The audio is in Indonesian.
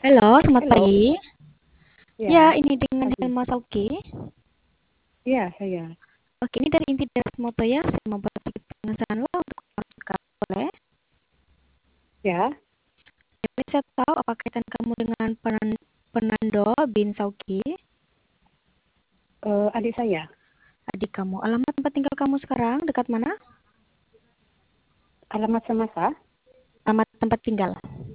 Halo, selamat Halo, pagi. Ya, ya, ini dengan pagi. Mas Oki. Ya, saya. Oke, ini dari Inti Deras Moto ya. Saya mau berbagi pengenalan lo untuk kamu boleh. Ya, Jadi saya tahu apa kaitan kamu dengan Fernando bin Sauki, adik saya. adik kamu. Alamat tempat tinggal kamu sekarang dekat mana? Alamat semasa. Alamat tempat tinggal.